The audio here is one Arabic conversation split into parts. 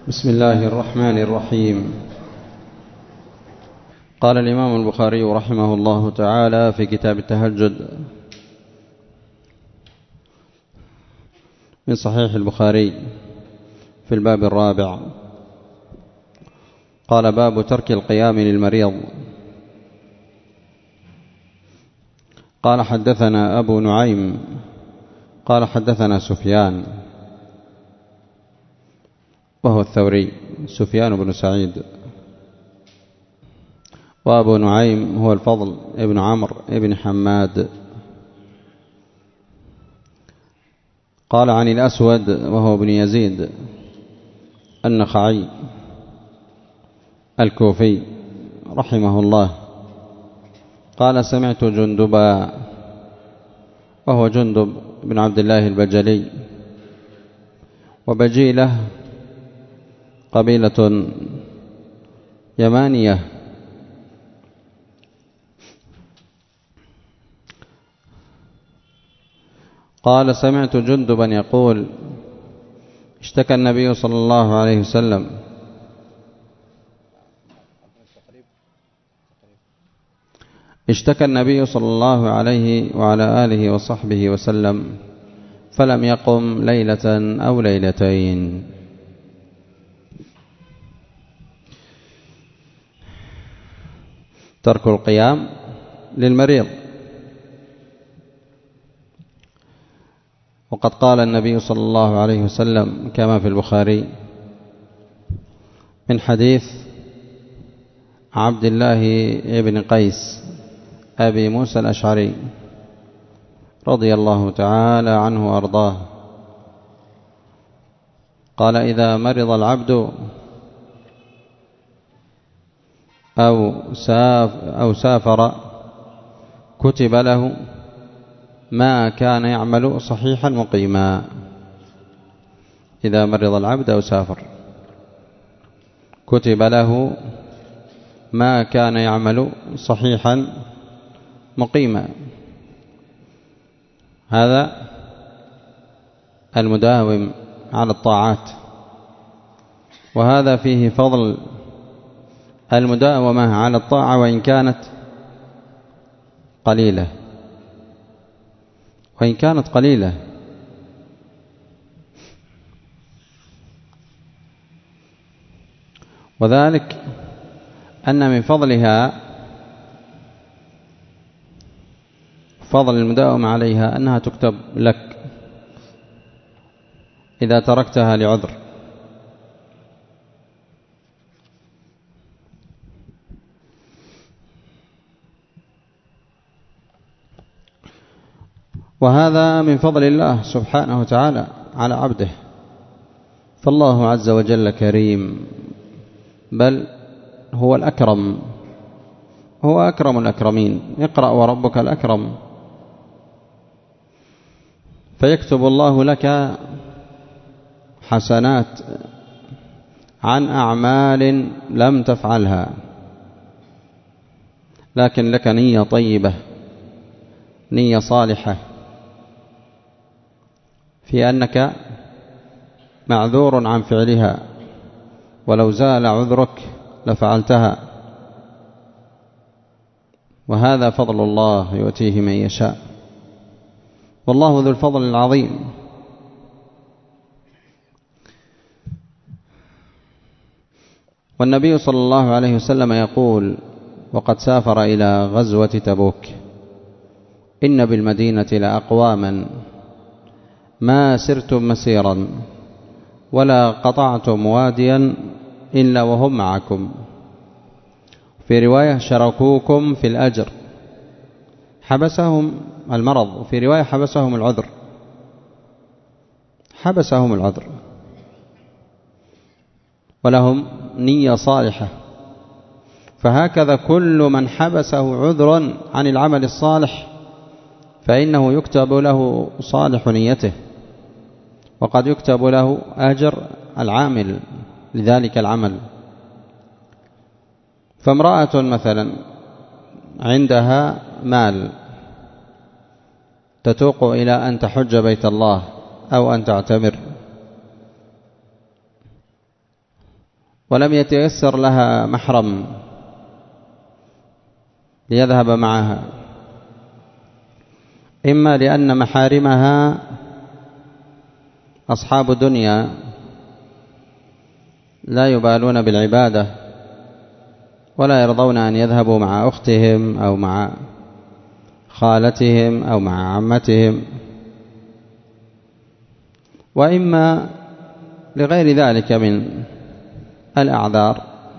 بسم الله الرحمن الرحيم. قال الإمام البخاري رحمه الله تعالى في كتاب التهجد من صحيح البخاري في الباب الرابع، قال: باب ترك القيام للمريض. قال: حدثنا أبو نعيم قال: حدثنا سفيان وهو الثوري، سفيان بن سعيد، وأبو نعيم هو الفضل ابن عمرو ابن حماد. قال: عن الأسود وهو ابن يزيد النخعي الكوفي رحمه الله، قال: سمعت جندبا وهو جندب بن عبد الله البجلي، وبجيلة قبيلة يمانية، قال: سمعت جندبا يقول: اشتكى النبي صلى الله عليه وسلم صلى الله عليه وعلى آله وصحبه وسلم فلم يقم ليلة أو ليلتين. ترك القيام للمريض. وقد قال النبي صلى الله عليه وسلم كما في البخاري من حديث عبد الله بن قيس أبي موسى الأشعري رضي الله تعالى عنه وأرضاه، قال: إذا مرض العبد أو سافر كتب له ما كان يعمل صحيحا مقيما. إذا مرض العبد أو سافر كتب له ما كان يعمل صحيحا مقيما. هذا المداوم على الطاعات، وهذا فيه فضل المداومة على الطاعة وإن كانت قليلة. وذلك أن من فضلها فضل المداومة عليها أنها تكتب لك إذا تركتها لعذر. وهذا من فضل الله سبحانه وتعالى على عبده، فالله عز وجل كريم، بل هو الأكرم، هو أكرم الأكرمين. اقرأ وربك الأكرم. فيكتب الله لك حسنات عن أعمال لم تفعلها، لكن لك نية طيبة، نية صالحة في أنك معذور عن فعلها، ولو زال عذرك لفعلتها. وهذا فضل الله يؤتيه من يشاء، والله ذو الفضل العظيم. والنبي صلى الله عليه وسلم يقول وقد سافر إلى غزوة تبوك: إن بالمدينة لأقواما ما سرتم مسيرا ولا قطعتم واديا إلا وهم معكم. في رواية: شاركوكم في الأجر، حبسهم المرض، وفي رواية: حبسهم العذر، ولهم نية صالحة. فهكذا كل من حبسه عذر عن العمل الصالح فإنه يكتب له صالح نيته، وقد يكتب له أجر العامل لذلك العمل. فامرأة مثلا عندها مال تتوق إلى أن تحج بيت الله أو أن تعتمر، ولم يتيسر لها محرم ليذهب معها، إما لأن محارمها أصحاب دنيا لا يبالون بالعبادة ولا يرضون أن يذهبوا مع أختهم أو مع خالتهم أو مع عمتهم، وإما لغير ذلك من الأعذار،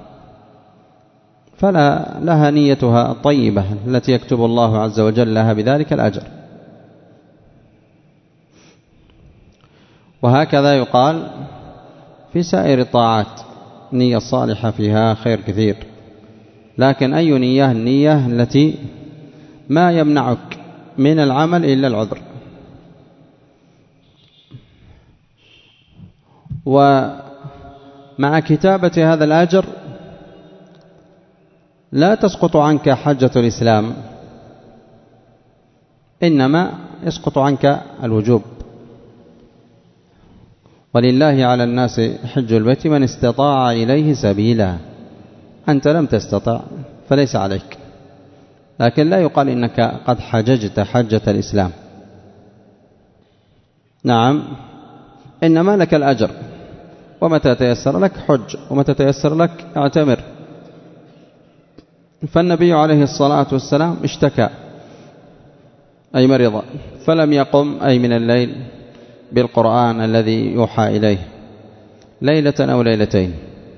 فلا لها نيتها الطيبة التي يكتب الله عز وجل لها بذلك الأجر. وهكذا يقال في سائر الطاعات، النية الصالحة فيها خير كثير، لكن أي نية؟ النية التي ما يمنعك من العمل إلا العذر. ومع كتابة هذا الأجر لا تسقط عنك حجة الإسلام، إنما يسقط عنك الوجوب. ولله على الناس حج البيت من استطاع إليه سبيلا. أنت لم تستطع فليس عليك، لكن لا يقال إنك قد حججت حجة الإسلام. نعم، إنما لك الأجر، ومتى تيسر لك حج، ومتى تيسر لك اعتمر. فالنبي عليه الصلاة والسلام اشتكى أي مرض فلم يقم أي من الليل بالقرآن الذي يوحى إليه ليلة أو ليلتين،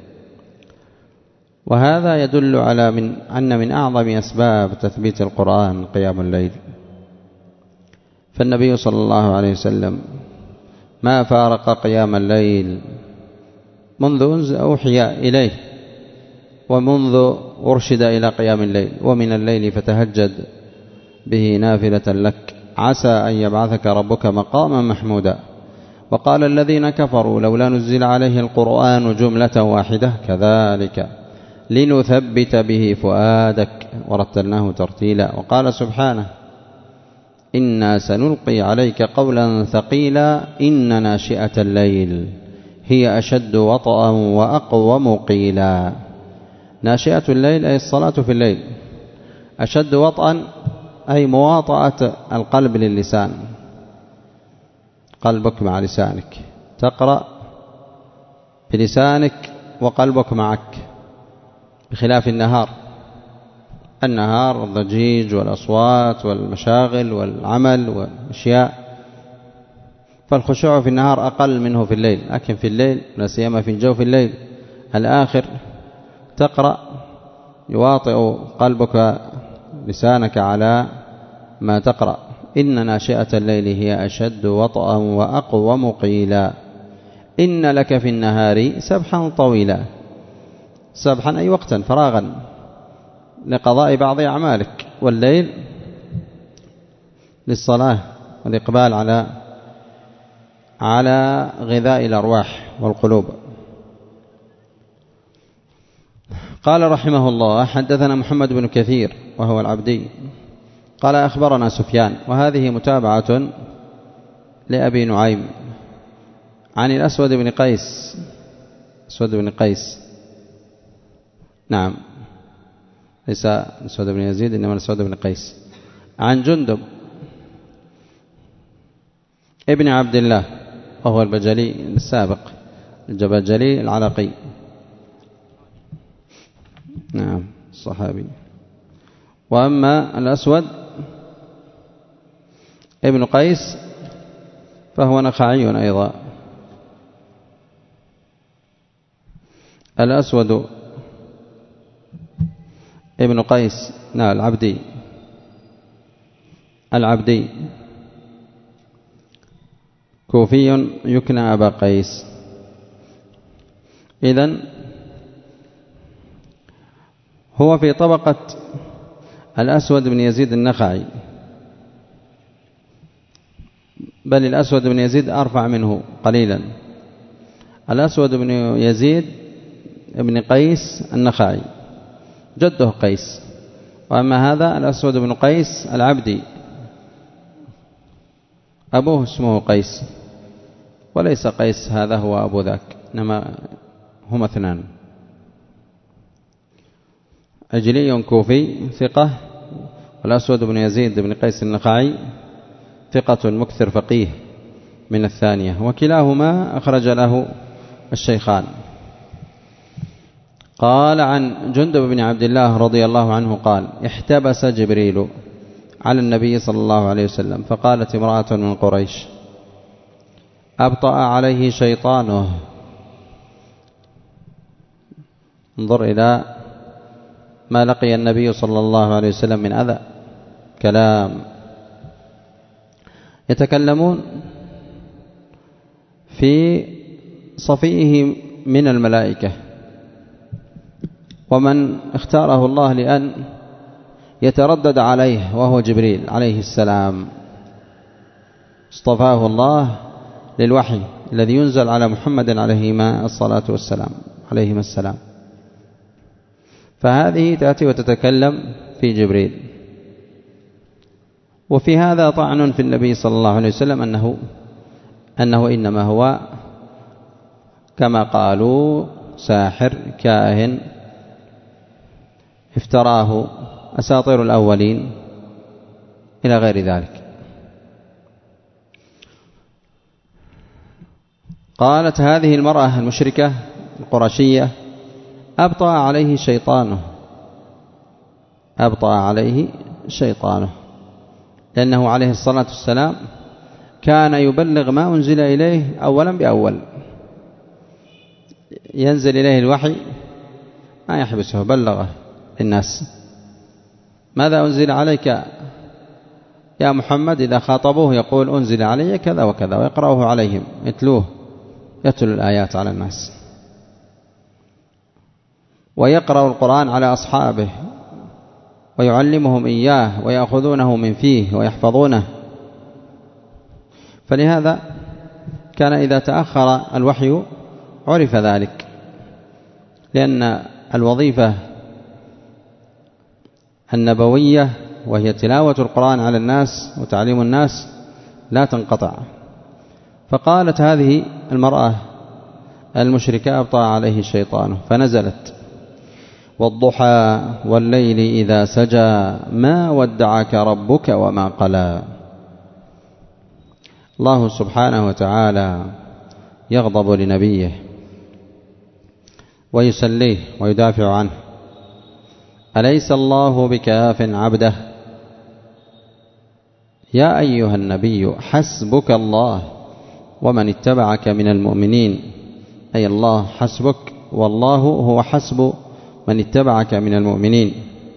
وهذا يدل على أن من أعظم أسباب تثبيت القرآن قيام الليل. فالنبي صلى الله عليه وسلم ما فارق قيام الليل منذ أوحي إليه ومنذ أرشد إلى قيام الليل. ومن الليل فتهجد به نافلة لك عسى أن يبعثك ربك مقاما محمودا. وقال الذين كفروا لولا نزل عليه القرآن جملة واحدة كذلك لنثبت به فؤادك ورتلناه ترتيلا. وقال سبحانه إنا سنلقي عليك قولا ثقيلا إن ناشئة الليل هي أشد وطئا وأقوم قيلا. ناشئة الليل أي الصلاة في الليل، أشد وطئا أي مواطأة القلب للسان، قلبك مع لسانك، تقرأ بلسانك وقلبك معك، بخلاف النهار. النهار الضجيج والأصوات والمشاغل والعمل والأشياء، فالخشوع في النهار أقل منه في الليل. لكن في الليل لا سيما في جوف الليل الآخر تقرأ يواطئ قلبك لسانك على ما تقرأ. إن ناشئة الليل هي أشد وطئا وأقوم قيلا إن لك في النهار سبحا طويلا. سبحا أي وقتا فراغا لقضاء بعض أعمالك، والليل للصلاة والإقبال على غذاء الأرواح والقلوب. قال رحمه الله حدثنا محمد بن كثير وهو العبدي قال أخبرنا سفيان، وهذه متابعة لأبي نعيم عن الأسود بن قيس. أسود بن قيس، نعم، ليس الأسود بن يزيد إنما الأسود بن قيس، عن جندب ابن عبد الله وهو البجلي السابق الجبجلي العلقي، نعم الصحابي. وأما الأسود ابن قيس فهو نخعي أيضا. الأسود ابن قيس العبدي كوفي يكنى أبا قيس. إذن هو في طبقة الأسود بن يزيد النخعي، بل الأسود بن يزيد أرفع منه قليلا. الأسود بن يزيد ابن قيس النخعي جده قيس، وأما هذا الأسود بن قيس العبدي أبوه اسمه قيس، وليس قيس هذا هو أبو ذاك، إنما هما اثنان. عجلي كوفي ثقة، والأسود بن يزيد بن قيس النخعي ثقة مكثر فقيه من الثانية، وكلاهما أخرج له الشيخان. قال عن جندب بن عبد الله رضي الله عنه قال: احتبس جبريل على النبي صلى الله عليه وسلم، فقالت امرأة من قريش: أبطأ عليه شيطانه. انظر إلى ما لقي النبي صلى الله عليه وسلم من أذى، كلام يتكلمون في صفيه من الملائكة، ومن اختاره الله لأن يتردد عليه وهو جبريل عليه السلام، اصطفاه الله للوحي الذي ينزل على محمد عليهما الصلاة والسلام عليهما السلام. فهذه تأتي وتتكلم في جبريل. وفي هذا طعن في النبي صلى الله عليه وسلم أنه إنما هو كما قالوا ساحر كاهن افتراه أساطير الأولين إلى غير ذلك. قالت هذه المرأة المشركة القرشية: أبطأ عليه شيطانه، أبطأ عليه شيطانه، لأنه عليه الصلاة والسلام كان يبلغ ما أنزل إليه أولا بأول، ينزل إليه الوحي ما يحبسه، بلغه الناس. ماذا أنزل عليك يا محمد؟ إذا خاطبوه يقول أنزل علي كذا وكذا، ويقرأه عليهم، يتلو الآيات على الناس، ويقرأ القرآن على أصحابه ويعلمهم إياه ويأخذونه من فيه ويحفظونه. فلهذا كان إذا تأخر الوحي عرف ذلك، لأن الوظيفة النبوية وهي تلاوة القرآن على الناس وتعليم الناس لا تنقطع. فقالت هذه المرأة المشركة: أبطأ عليه الشيطان. فنزلت: والضحى والليل إذا سجى ما ودعك ربك وما قلى. الله سبحانه وتعالى يغضب لنبيه ويسليه ويدافع عنه: أليس الله بكاف عبده؟ يا أيها النبي حسبك الله ومن اتبعك من المؤمنين، أي الله حسبك، والله هو حسب من اتبعك من المؤمنين.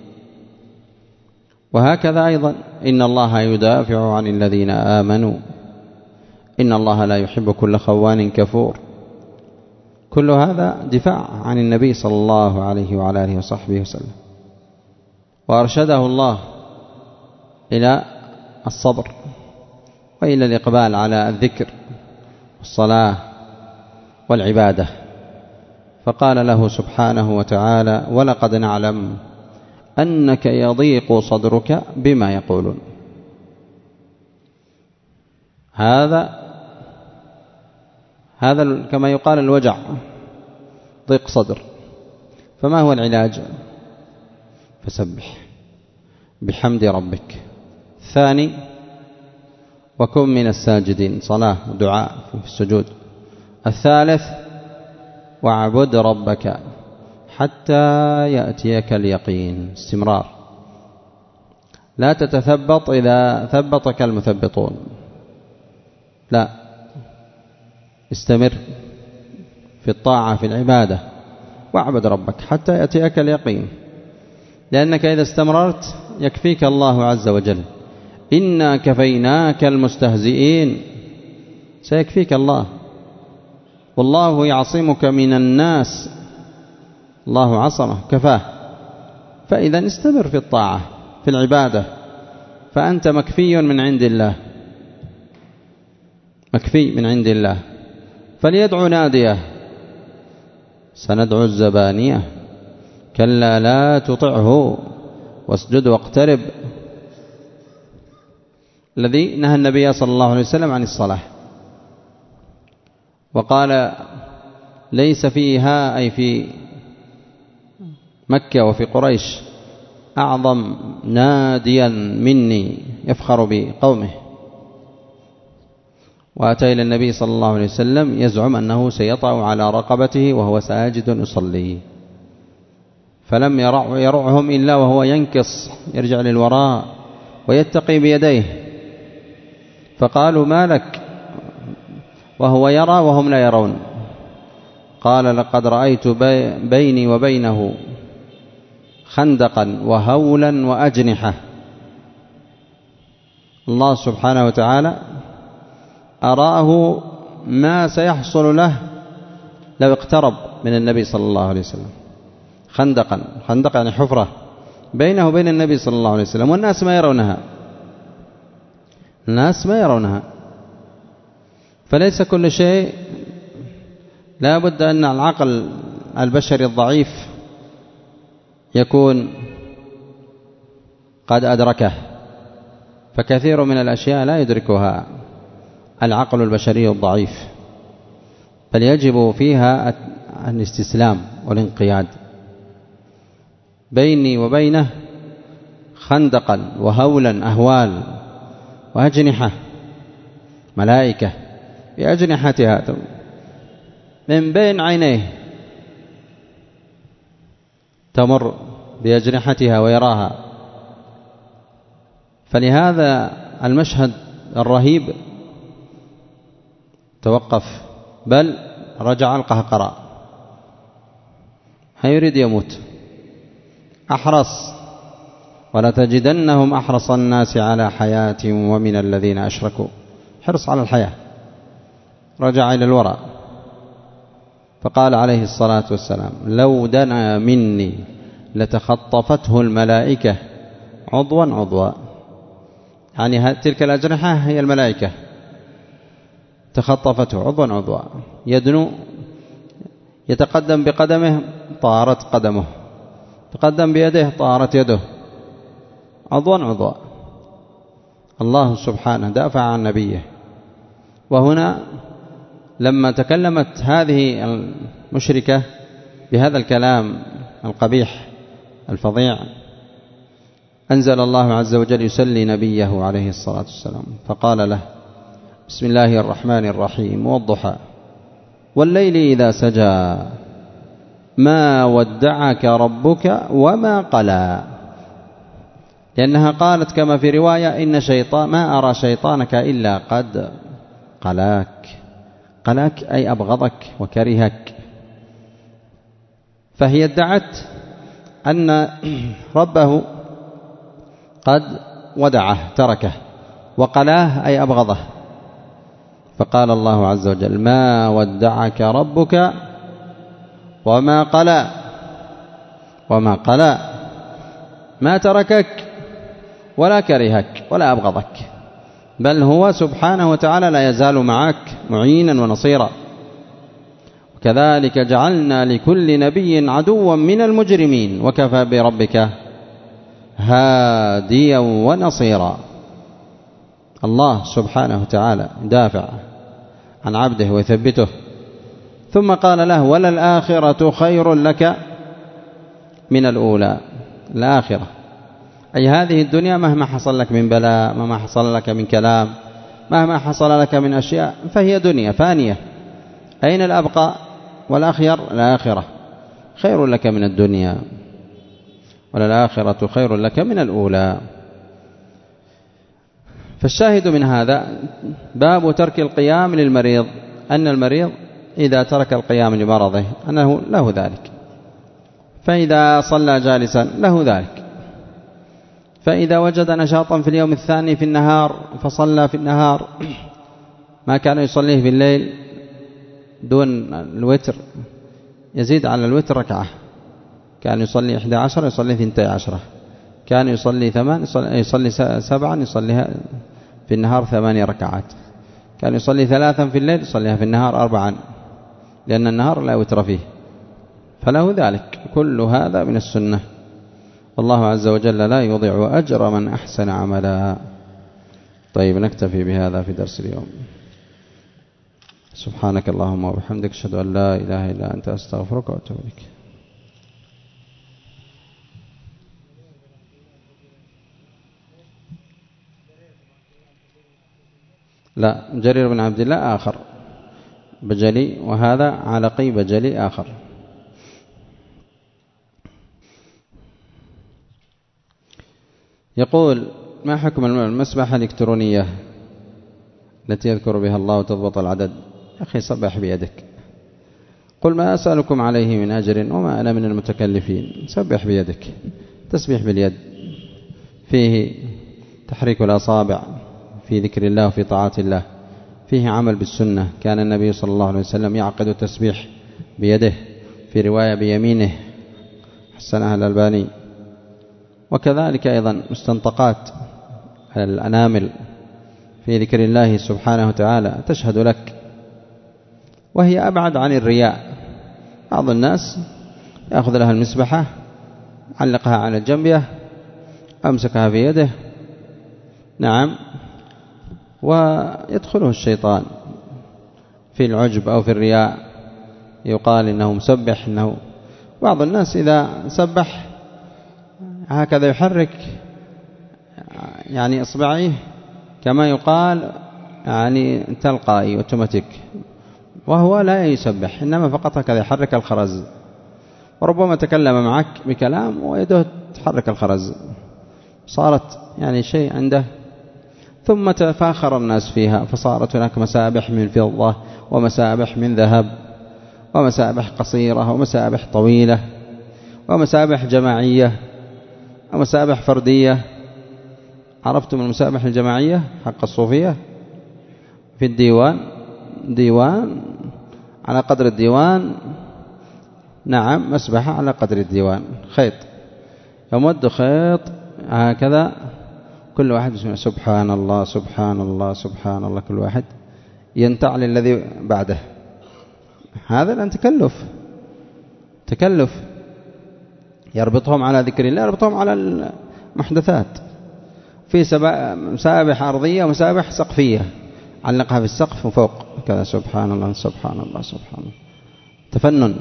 وهكذا أيضا إن الله يدافع عن الذين آمنوا، إن الله لا يحب كل خوان كفور. كل هذا دفاع عن النبي صلى الله عليه وعلى آله وصحبه وسلم. وأرشده الله إلى الصبر وإلى الإقبال على الذكر والصلاة والعبادة، فقال له سبحانه وتعالى: ولقد نعلم أنك يضيق صدرك بما يقولون. هذا كما يقال الوجع، ضيق صدر. فما هو العلاج؟ فسبح بحمد ربك. الثاني: وكن من الساجدين، صلاة ودعاء في السجود. الثالث: واعبد ربك حتى يأتيك اليقين، استمرار، لا تتثبط إذا ثبطك المثبطون، لا، استمر في الطاعة في العبادة، واعبد ربك حتى يأتيك اليقين، لأنك إذا استمررت يكفيك الله عز وجل. إنا كفيناك المستهزئين، سيكفيك الله، والله يعصمك من الناس، الله عصمه كفاه. فإذا استمر في الطاعة في العبادة، فأنت مكفي من عند الله، مكفي من عند الله. فليدعو ناديه، سندعو الزبانية، كلا لا تطعه واسجد واقترب، الذي نهى النبي صلى الله عليه وسلم عن الصلاة، وقال: ليس فيها، أي في مكة وفي قريش أعظم ناديا مني يفخر بقومه، وأتى إلى النبي صلى الله عليه وسلم يزعم أنه سيطأ على رقبته وهو ساجد يصلي، فلم يرعهم إلا وهو ينكص يرجع للوراء ويتقي بيديه، فقالوا ما لك وهو يرى وهم لا يرون؟ قال لقد رأيت بيني وبينه خندقا وهولا وأجنحة. الله سبحانه وتعالى أراه ما سيحصل له لو اقترب من النبي صلى الله عليه وسلم. خندق يعني حفرة بينه وبين النبي صلى الله عليه وسلم، والناس ما يرونها، الناس ما يرونها. فليس كل شيء لا بد أن العقل البشري الضعيف يكون قد أدركه، فكثير من الأشياء لا يدركها العقل البشري الضعيف، بل يجب فيها الاستسلام والانقياد. بيني وبينه خندقا وهولا أهوال وأجنحة، ملائكة بأجنحتها من بين عينيه تمر بأجنحتها ويراها. فلهذا المشهد الرهيب توقف، بل رجع القهقراء، هيريد يموت، أحرص ولتجدنهم أحرص الناس على حياة ومن الذين أشركوا، حرص على الحياة. رجع إلى الوراء فقال عليه الصلاة والسلام لو دنا مني لتخطفته الملائكة عضوا، يعني تلك الأجنحة هي الملائكة، تخطفته عضوا، يدنو يتقدم بقدمه طارت قدمه، تقدم بيده طارت يده، عضوا. الله سبحانه دافع عن نبيه. وهنا لما تكلمت هذه المشركة بهذا الكلام القبيح الفظيع، أنزل الله عز وجل يسلي نبيه عليه الصلاة والسلام فقال له بسم الله الرحمن الرحيم والضحى والليل إذا سجى ما ودعك ربك وما قلى. لأنها قالت كما في رواية إن شيطان ما أرى شيطانك إلا قد قلاك أي أبغضك وكرهك. فهي ادعت أن ربه قد ودعه تركه، وقلاه أي أبغضه. فقال الله عز وجل ما ودعك ربك وما قلى، ما تركك ولا كرهك ولا أبغضك، بل هو سبحانه وتعالى لا يزال معك معينا ونصيرا. وكذلك جعلنا لكل نبي عدوا من المجرمين وكفى بربك هاديا ونصيرا. الله سبحانه وتعالى دافع عن عبده ويثبته. ثم قال له وللآخرة خير لك من الأولى. الآخرة أي هذه الدنيا مهما حصل لك من بلاء، مهما حصل لك من كلام، مهما حصل لك من أشياء، فهي دنيا فانية. أين الأبقى والأخير؟ الآخرة خير لك من الدنيا، وللآخرة خير لك من الأولى. فالشاهد من هذا باب ترك القيام للمريض، أن المريض إذا ترك القيام لمرضه أنه له ذلك، فإذا صلى جالسا له ذلك، فإذا وجد نشاطا في اليوم الثاني في النهار فصلى في النهار ما كان يصليه في الليل دون الوتر، يزيد على الوتر ركعة، كان يصلي 11 يصلي 12، كان يصلي 8 يصلي 7 يصليها في النهار 8 ركعات، كان يصلي 3 في الليل يصليها في النهار 4، لأن النهار لا وتر فيه، فله ذلك. كل هذا من السنة، والله عز وجل لا يضيع أجر من أحسن عملا. طيب نكتفي بهذا في درس اليوم. سبحانك اللهم وبحمدك أشهد أن لا إله إلا أنت أستغفرك وأتوب إليك. لا، جرير بن عبد الله آخر بجلي، وهذا علقي بجلي آخر. يقول: ما حكم المسبحة الإلكترونية التي يذكر بها الله وتضبط العدد؟ أخي سبح بيدك، قل ما أسألكم عليه من أجر وما أنا من المتكلفين. سبح بيدك. تسبيح باليد فيه تحريك الأصابع في ذكر الله وفي طاعة الله، فيه عمل بالسنة. كان النبي صلى الله عليه وسلم يعقد التسبيح بيده، في رواية بيمينه حسنها الألباني. وكذلك أيضا مستنطقات الأنامل في ذكر الله سبحانه وتعالى تشهد لك، وهي أبعد عن الرياء. بعض الناس يأخذ لها المسبحة، علقها على الجنبية، أمسكها في يده، نعم، ويدخله الشيطان في العجب أو في الرياء، يقال إنه مسبح. إنه بعض الناس إذا سبح هكذا يحرك يعني إصبعيه كما يقال يعني تلقائي أوتوماتيك، وهو لا يسبح، إنما فقط هكذا يحرك الخرز، وربما تكلم معك بكلام ويده تحرك الخرز، صارت يعني شيء عنده. ثم تفاخر الناس فيها، فصارت هناك مسابح من فضة ومسابح من ذهب ومسابح قصيرة ومسابح طويلة ومسابح جماعية ومسابح فردية. عرفتم المسابح الجماعية حق الصوفية؟ في الديوان، ديوان على قدر الديوان، نعم، مسبحة على قدر الديوان، خيط، يمد خيط هكذا، كل واحد يسمع سبحان الله سبحان الله سبحان الله، كل واحد ينتعل الذي بعده. هذا الآن تكلف، يربطهم على ذكر الله، يربطهم على المحدثات. في مسابح أرضية ومسابح سقفية، علقها في السقف وفوق كذا، سبحان الله سبحان الله سبحان الله، تفنن.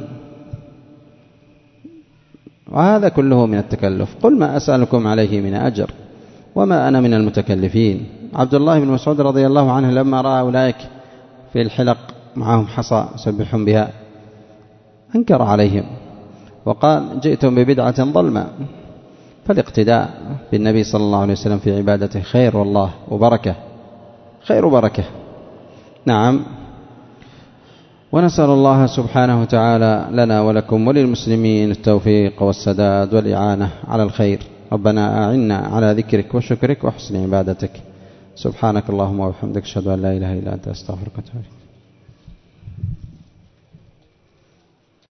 وهذا كله من التكلف. قل ما أسألكم عليه من أجر وما أنا من المتكلفين. عبد الله بن مسعود رضي الله عنه لما رأى أولئك في الحلق معهم حصى يسبحون بها أنكر عليهم وقال: جئتم ببدعة ظلمة. فالاقتداء بالنبي صلى الله عليه وسلم في عبادته خير والله وبركة، خير وبركة، نعم. ونسأل الله سبحانه وتعالى لنا ولكم وللمسلمين التوفيق والسداد والإعانة على الخير. ربنا أعنا على ذكرك وشكرك وحسن عبادتك. سبحانك اللهم وبحمدك، أشهد أن لا إله إلا أنت، أستغفرك وأتوب إليك.